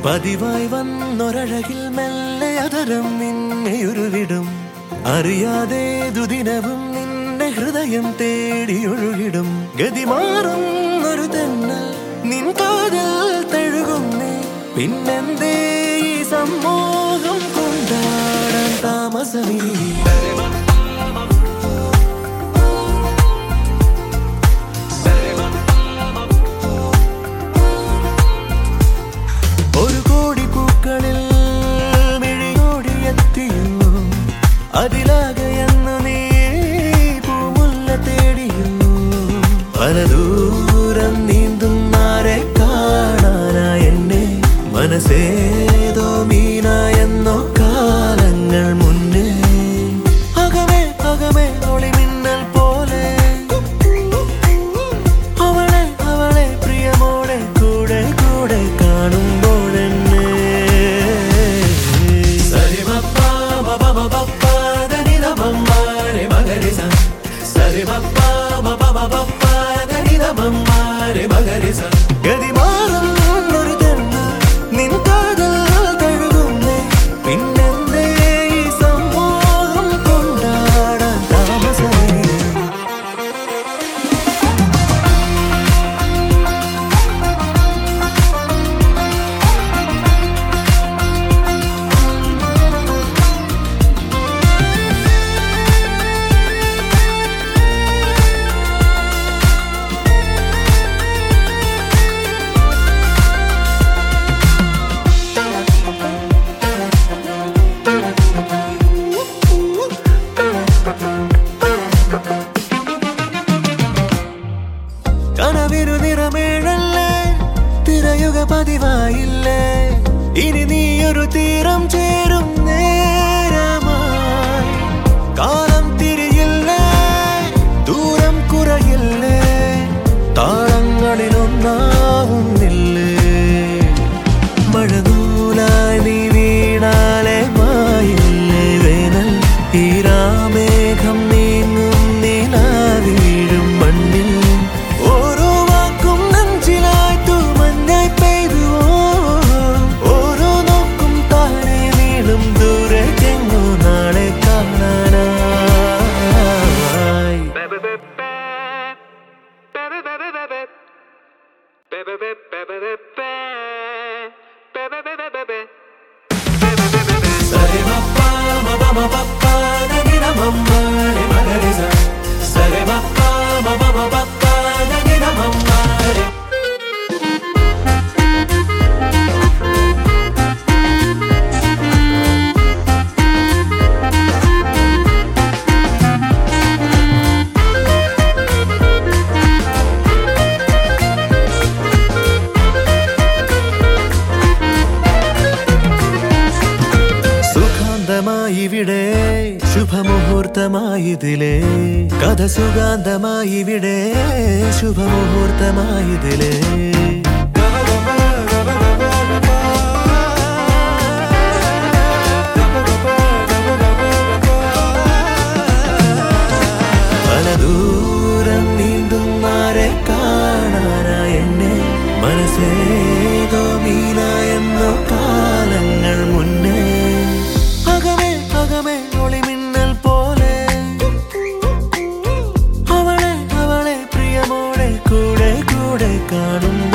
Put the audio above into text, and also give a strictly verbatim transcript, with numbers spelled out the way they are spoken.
പതിവായി വന്നൊരഴകിൽ മെല്ലെ അതരം നിന്നെ ഉരുവിടും. അറിയാതെ ദുദിനവും നിന്റെ ഹൃദയം തേടി ഒഴുകിടും. ഗതിമാറുന്നൊരു തെന്നൽ നിൻ കാതിൽ തഴുകുന്നേ. പിന്നെന്തേ ഈ സമ്മോഹം കൊണ്ടാടാൻ താമസമിനി? ഒരു കോടി പൂക്കളിൽ മിഴിയോടിയെത്തിയോ, അതിലാകെയെന്നു നീ പൂമുല്ല തേടിയോ. പലദൂരം നീന്തുന്നാരെ കാണാനായി എന്നെ മനസ്സേതോ മീനായെന്നോ കാലങ്ങൾ മുന്നേ. അകമേ അകമേ ഒളിമിന്നൽ പോലെ അവളെ അവളെ പ്രിയമോടെ കൂടെ കൂടെ കാണുമ്പോൾ എന്നെ. സരിമപ്പാ ബബബപ്പാ ദനിദമമ്മാരെ മഗരിസ. സരിമപ്പാ ബബബപ്പാ ദനിദമമ്മാരെ മഗരിസ. ഗതിമാറും ഒരു തെന്നൽ നിൻ കാതിൽ തഴുകുന്നേ. പിന്നെന്തേ ഈ സമ്മോഹം കൊണ്ടാടാൻ താമസമിനി? കനവിനു നിറമേഴല്ലേ, തിരയുക പതിവായില്ലേ. ഇനി നീയൊരു തീരം ചേരും നേരമായി. കാലം തിരിയില്ലേ, ദൂരം കുറയില്ലേ, താളങ്ങളിലൊന്നാവുന്നില്ലേ. മഴനൂലായി നീ വീണാലെ മായില്ലേ വേനൽ. ഈരാമേഘം നീങ്ങും നിലാവീഴും മണ്ണിൽ. ഓരോ വാക്കും നെഞ്ചിലായി തൂമഞ്ഞായി പെയ്തുവോ. ഓരോ നോക്കും താഴെ നീളും ദൂരെ ചെങ്ങോ നാളെ കാണാനായി. സരിമപ്പാ ബബബപ്പാ ദനിദമമ്മാരെ മഗരിസ. സരിമപ്പാ ബബബപ്പാ ദനിദമമ്മാരെ. സുഖാന്തമായിവിടെ ശുഭമുഹൂർത്തമായിതിലേ. കഥ സുഗാന്തമായിവിടെ ശുഭമുഹൂർത്തമായിതിലേ. പലദൂരം നീന്തുന്നാരെ കാണാനായി എന്നെ മനസ്സേതോ മീനായെന്നോ കാലങ്ങൾ മുന്നേ. അകമേ അകമേ ഒളിമിന്നൽ പോലെ അവളെ അവളെ പ്രിയമോടെ കൂടെ കൂടെ കാണും.